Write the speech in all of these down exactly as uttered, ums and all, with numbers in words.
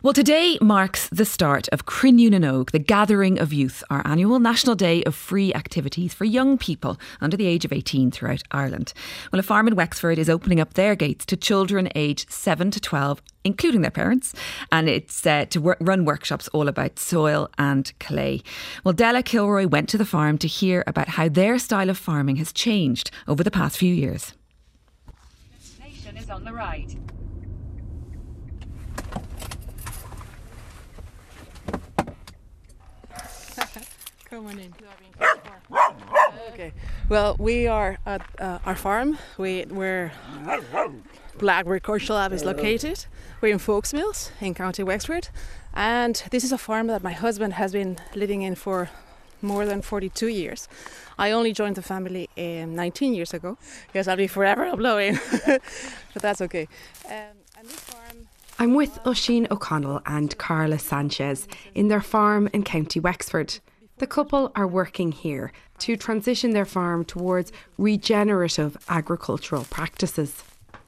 Well, today marks the start of Cruinniú na nÓg, the Gathering of Youth, our annual national day of free activities for young people under the age of eighteen throughout Ireland. Well, a farm in Wexford is opening up their gates to children aged seven to twelve, including their parents, and it's uh, to wor- run workshops all about soil and clay. Well, Della Kilroy went to the farm to hear about how their style of farming has changed over the past few years. Destination is on the right. Come on in. Okay. Well, we are at uh, our farm. We, we're Blackbird Culture Lab is located. We're in Folksmills in County Wexford, and this is a farm that my husband has been living in for more than forty-two years. I only joined the family um, nineteen years ago. Yes, I'll be forever blowing, but that's okay. Um, and this farm. I'm with Oisin O'Connell and Carla Sanchez in their farm in County Wexford. The couple are working here to transition their farm towards regenerative agricultural practices.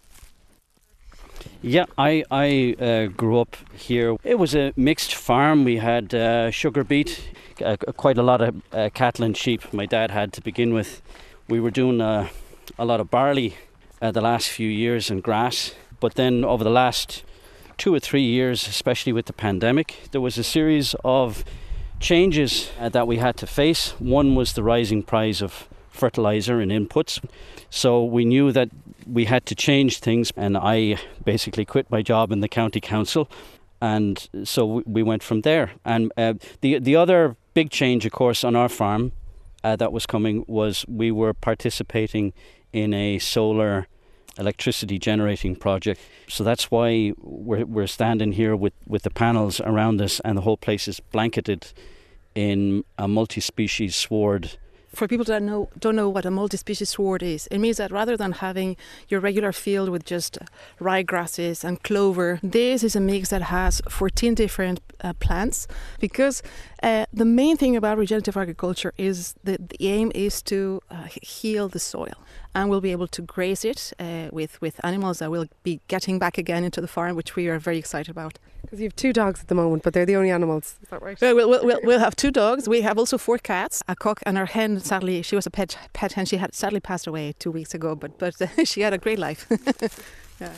Yeah, I, I uh, grew up here. It was a mixed farm. We had uh, sugar beet, uh, quite a lot of uh, cattle and sheep my dad had to begin with. We were doing uh, a lot of barley uh, the last few years and grass. But then over the last two or three years, especially with the pandemic, there was a series of changes uh, that we had to face. One was the rising price of fertilizer and inputs. So we knew that we had to change things, and I basically quit my job in the county council, and so we went from there. And uh, the the other big change, of course, on our farm uh, that was coming was we were participating in a solar electricity generating project. So that's why we're we're standing here with, with the panels around us, and the whole place is blanketed in a multi-species sward. For people that know, don't know what a multi-species sward is, it means that rather than having your regular field with just ryegrasses and clover, this is a mix that has fourteen different uh, plants, because uh, the main thing about regenerative agriculture is that the aim is to uh, heal the soil, and we'll be able to graze it uh, with, with animals that will be getting back again into the farm, which we are very excited about. Because you have two dogs at the moment, but they're the only animals. Is that right? We'll, we'll, we'll, we'll have two dogs. We have also four cats, a cock, and our hen. Sadly, she was a pet pet hen. She had sadly passed away two weeks ago, but but uh, she had a great life. Yeah.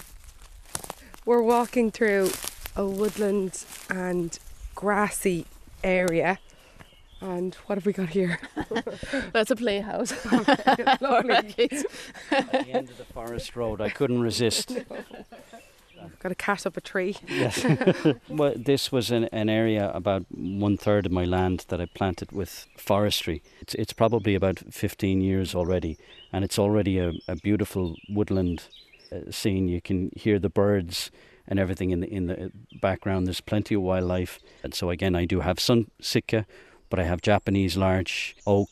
We're walking through a woodland and grassy area. And what have we got here? That's a playhouse. Okay, lovely. At the end of the forest road, I couldn't resist. Got a cat up a tree. Yes. Well, this was an, an area about one third of my land that I planted with forestry. It's, it's probably about fifteen years already, and it's already a, a beautiful woodland uh, scene. You can hear the birds and everything in the in the background. There's plenty of wildlife, and so again, I do have sun sitka, but I have Japanese larch, oak,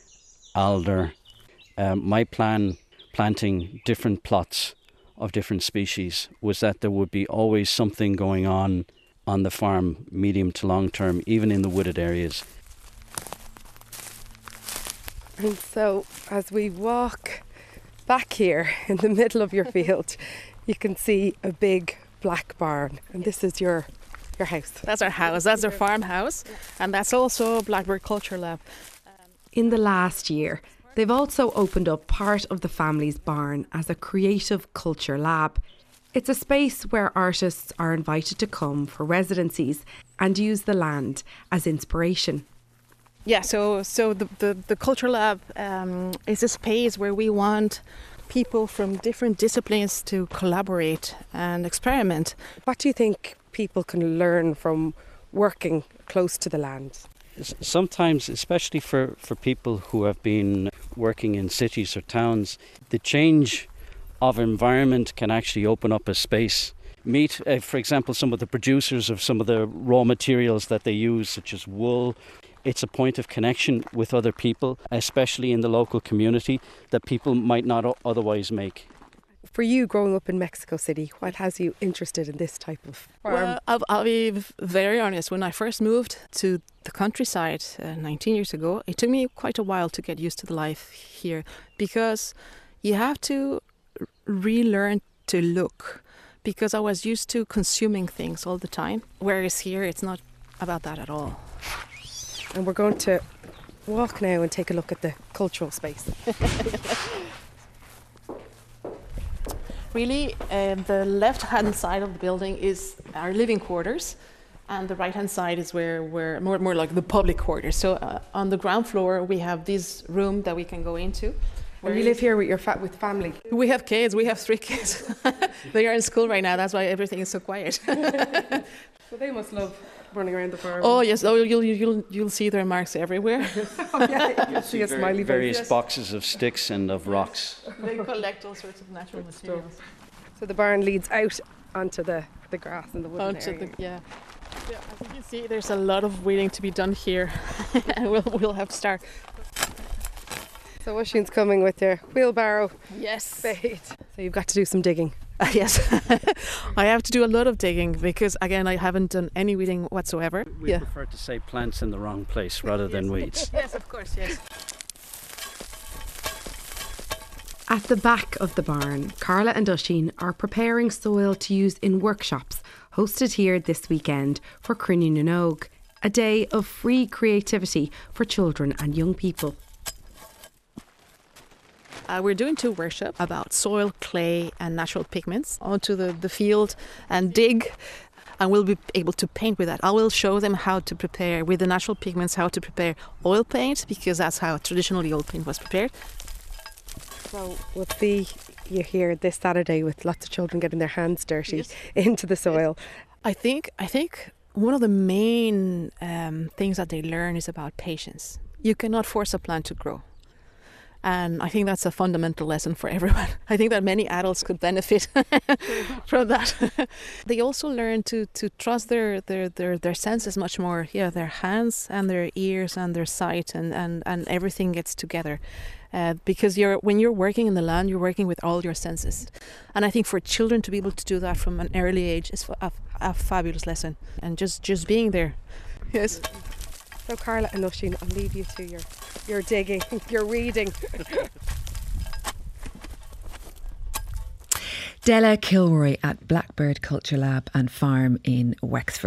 alder. Um, my plan, planting different plots of different species, was that there would be always something going on on the farm, medium to long term, even in the wooded areas. And so as we walk back here in the middle of your field, you can see a big black barn, and this is your your house. That's our house. That's our farmhouse, and that's also Blackbird Culture Lab. In the last year, they've also opened up part of the family's barn as a creative culture lab. It's a space where artists are invited to come for residencies and use the land as inspiration. Yeah, so so the, the, the Culture Lab um, is a space where we want people from different disciplines to collaborate and experiment. What do you think people can learn from working close to the land? Sometimes, especially for, for people who have been working in cities or towns, the change of environment can actually open up a space. Meet, uh, for example, some of the producers of some of the raw materials that they use, such as wool. It's a point of connection with other people, especially in the local community, that people might not o- otherwise make. For you, growing up in Mexico City, what has you interested in this type of farm? Well, I'll, I'll be very honest. When I first moved to the countryside uh, nineteen years ago, it took me quite a while to get used to the life here, because you have to relearn to look, because I was used to consuming things all the time, whereas here it's not about that at all. And we're going to walk now and take a look at the cultural space. Really, uh, the left-hand side of the building is our living quarters, and the right-hand side is where we're more, more like the public quarters. So uh, on the ground floor, we have this room that we can go into. And you live here with your fa- with family? We have kids. We have three kids. They are in school right now. That's why everything is so quiet. So they must love running around the farm. Oh yes. Oh, you'll you'll you'll see their marks everywhere. Oh, yeah. You'll see a Very- smiley face. various Yes. boxes of sticks and of rocks. They collect all sorts of natural materials. So the barn leads out onto the, the grass and the woodland Onto area. the, yeah. Yeah, as you can see, there's a lot of weeding to be done here, and we'll we'll have to start. So Oisín's coming with their wheelbarrow Yes. spade. So you've got to do some digging. Uh, yes, I have to do a lot of digging because again I haven't done any weeding whatsoever. We yeah. prefer to say plants in the wrong place rather than weeds. Yes, of course. Yes. At the back of the barn, Carla and Oisín are preparing soil to use in workshops hosted here this weekend for Cruinniú na nÓg, a day of free creativity for children and young people. Uh, we're doing two workshops about soil, clay, and natural pigments onto the, the field and dig. And we'll be able to paint with that. I will show them how to prepare with the natural pigments, how to prepare oil paint, because that's how traditionally oil paint was prepared. So we'll see you here this Saturday with lots of children getting their hands dirty Yes. into the soil. I think I think one of the main um, things that they learn is about patience. You cannot force a plant to grow. And I think that's a fundamental lesson for everyone. I think that many adults could benefit from that. They also learn to, to trust their, their, their, their senses much more. Yeah, their hands and their ears and their sight and, and, and everything gets together. Uh, because you're when you're working in the land, you're working with all your senses. And I think for children to be able to do that from an early age is a, a fabulous lesson. And just, just being there. Yes. So Carla and Oisín, I'll leave you to your, your digging, your reading. Della Kilroy at Blackbird Culture Lab and Farm in Wexford.